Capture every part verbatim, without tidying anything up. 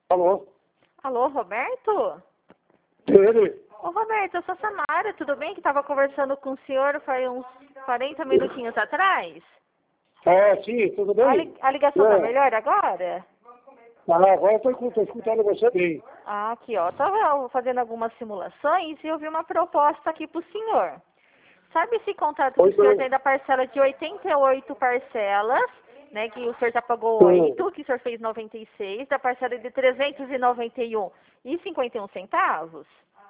Alô? Alô, Roberto? Ele? Ô, Roberto, eu sou a Samara, tudo bem? Que estava conversando com o senhor faz uns quarenta minutinhos atrás. É, sim, tudo A, bem? li- a ligação tá É. melhor agora? Ah, agora eu estou escutando você bem. Ah, aqui, ó. Tava fazendo algumas simulações e eu vi uma proposta aqui pro senhor. Sabe esse contrato que Pois o senhor não. tem da parcela de oitenta e oito parcelas, né? Que o senhor já pagou Sim. oito, que o senhor fez noventa e seis, da parcela de trezentos e noventa e um e cinquenta e um centavos?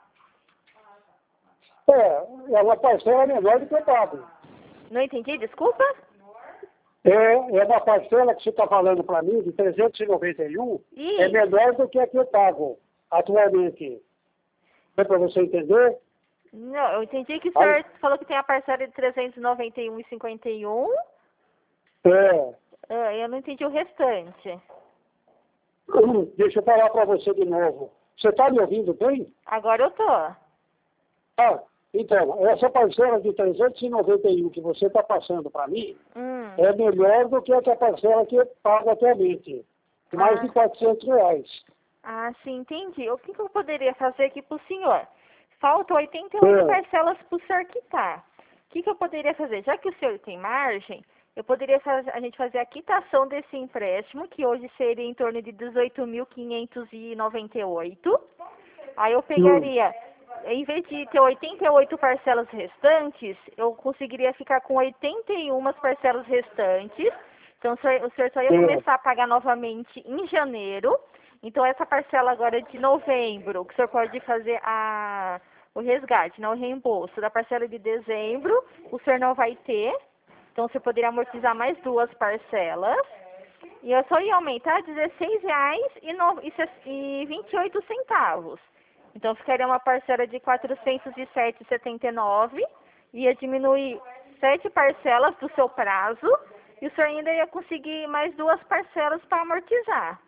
É, é uma parcela menor do que eu pago. Não entendi, desculpa? É, é uma parcela que você está falando para mim, de trezentos e noventa e um, é Isso. menor do que a que eu pago atualmente. É para você entender? Não, eu entendi que o Aí, senhor falou que tem a parcela de trezentos e noventa e um e cinquenta e um. é, Ah, eu não entendi o restante. deixa eu falar para você de novo. Você está me ouvindo bem? Agora eu tô. Ah, então, essa parcela de trezentos e noventa e um que você está passando para mim Hum. é melhor do que a parcela que eu pago atualmente. Mais de Ah, quatrocentos reais. ah, sim, entendi. O que, que eu poderia fazer aqui pro senhor? Faltam oitenta e oito É, parcelas pro senhor quitar. O que, que eu poderia fazer? Já que o senhor tem margem, eu poderia fazer, a gente fazer a quitação desse empréstimo, que hoje seria em torno de dezoito mil quinhentos e noventa e oito. Aí eu hum, pegaria, em vez de ter oitenta e oito parcelas restantes, eu conseguiria ficar com oitenta e uma parcelas restantes. Então o senhor, o senhor só ia é, começar a pagar novamente em janeiro. Então essa parcela agora de novembro, que o senhor pode fazer a, o resgate, não o reembolso da parcela de dezembro, o senhor não vai ter. Então você poderia amortizar mais duas parcelas. E eu só ia aumentar dezesseis reais e no- e ses- e vinte e oito centavos. Então ficaria uma parcela de quatrocentos e sete e setenta e nove, ia diminuir sete parcelas do seu prazo e o senhor ainda ia conseguir mais duas parcelas para amortizar.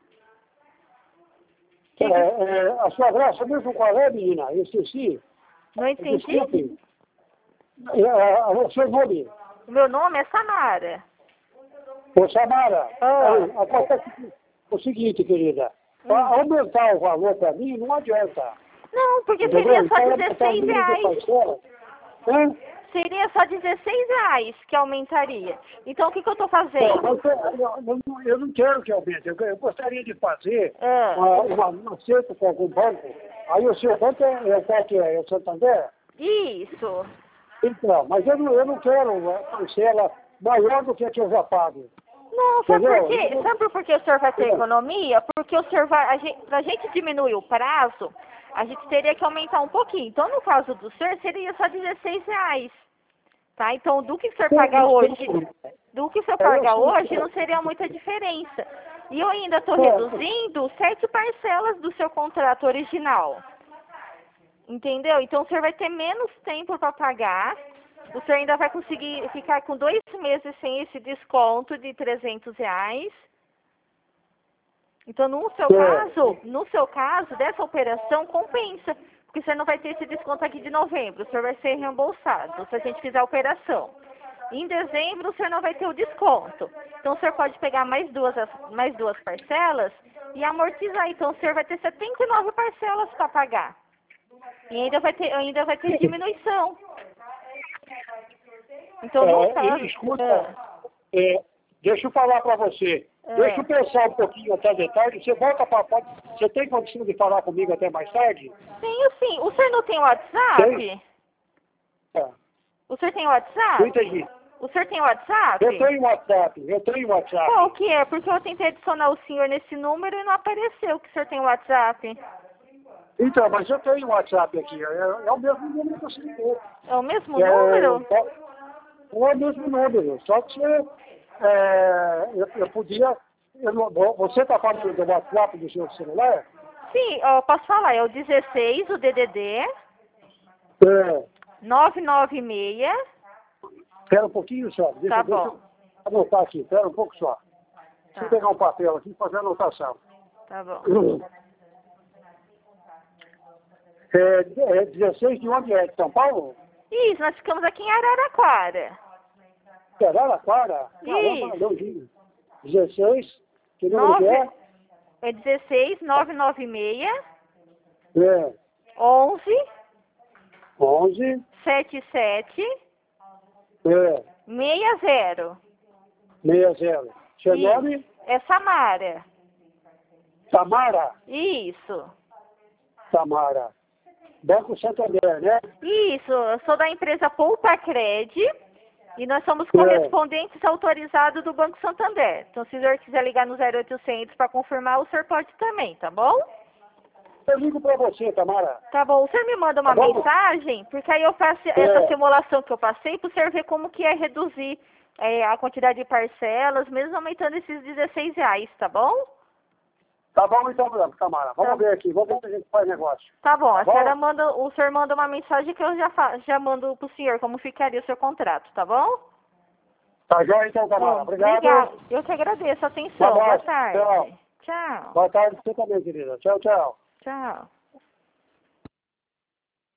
é, Que que- é, a sua graça mesmo qual é, menina? Eu esqueci. Não entendi? Desculpe. É, é, o seu nome? O meu nome é Samara. Ô, Samara, Ah, aí, acontece o seguinte, querida. Para hum. aumentar o valor para mim, não adianta. Não, porque seria Entendeu? só Então, aumentar o dezesseis número de reais. parcela. Hã? Seria só dezesseis reais que aumentaria. Então o que, que eu estou Bom, fazendo? mas eu, eu, eu não eu não quero que aumente. Eu, eu gostaria de fazer Ah, uma, uma, um acerto com algum banco. Aí o seu banco é, é qual que é? É o Santander? isso. Então, mas eu não, eu não quero uma parcela maior do que a que eu já pago. Não, sabe por Entendeu? quê? Eu- Sabe por que o senhor vai ter eu- economia? Porque o senhor vai, a gente, pra gente diminuir o prazo, a gente teria que aumentar um pouquinho. Então, no caso do senhor, seria só dezesseis reais. Tá? Então, do que o senhor paga hoje, do que o senhor É, eu paga sei. hoje, não seria muita diferença. E eu ainda estou É, reduzindo sete parcelas do seu contrato original. Entendeu? Então, o senhor vai ter menos tempo para pagar. O senhor ainda vai conseguir ficar com dois meses sem esse desconto de trezentos reais. Então, no seu é, caso, no seu caso, dessa operação, compensa. Porque você não vai ter esse desconto aqui de novembro. O senhor vai ser reembolsado se a gente fizer a operação. Em dezembro, o senhor não vai ter o desconto. Então, o senhor pode pegar mais duas, mais duas parcelas e amortizar. Então, o senhor vai ter setenta e nove parcelas para pagar. E ainda vai ter, ainda vai ter diminuição. Então, no é, e caso... escuta, Ah, é, deixa eu falar para você. Deixa ah. eu pensar um pouquinho até de tarde. Você volta para pode, Você tem condição de falar comigo até mais tarde? Tenho sim. O senhor não tem Tem? WhatsApp? Tá. O senhor tem Não WhatsApp? entendi. O senhor tem WhatsApp? Eu tenho WhatsApp, eu tenho WhatsApp. Qual que é? Porque eu tentei adicionar o senhor nesse número e não apareceu que o senhor tem WhatsApp. Então, mas eu tenho WhatsApp aqui. É, é o mesmo número que você ligou. É o mesmo É, número? é, é o mesmo número. Só que você, é, eu, eu podia. Eu não- você está falando do WhatsApp do seu celular? Sim, ó, posso falar. É o dezesseis, o D D D, É, nove nove seis. espera um pouquinho só. Deixa, Tá deixa eu bom. anotar aqui. Espera um pouco só. Deixa eu Tá, pegar um papel aqui e fazer a anotação. tá bom. É, é dezesseis de onde é? De São Paulo? Isso, nós ficamos aqui em Araraquara. Araraquara? Caramba, Isso. longinho. dezesseis, que número que Nove, é? É dezesseis, nove nove seis, É. onze, onze. setenta e sete, É. sessenta. sessenta. Seu Isso. nome? É Samara. Tamara. Isso. Tamara. Banco Santander, né? Isso. Eu sou da empresa Poupa Cred e nós somos É. correspondentes autorizados do Banco Santander. Então, se o senhor quiser ligar no zero oitocentos para confirmar, o senhor pode também, tá bom? Eu ligo para você, Tamara. Tá bom. O senhor me manda uma Tá bom? mensagem, porque aí eu faço É. essa simulação que eu passei para o senhor ver como que é reduzir é, a quantidade de parcelas, mesmo aumentando esses dezesseis reais, tá bom? Tá bom então, Tamara. Vamos Tá. ver aqui. Vamos ver se a gente faz negócio. Tá bom, Tá a bom? senhora manda, o senhor manda uma mensagem que eu já, fa já mando pro senhor como ficaria o seu contrato, tá bom? Tá joia então, Tamara. Bom, Obrigado. obrigada. Eu que agradeço a atenção. Um Boa abraço. tarde. Tchau. Tchau. Boa tarde pra você também, querida. Tchau, tchau. Tchau.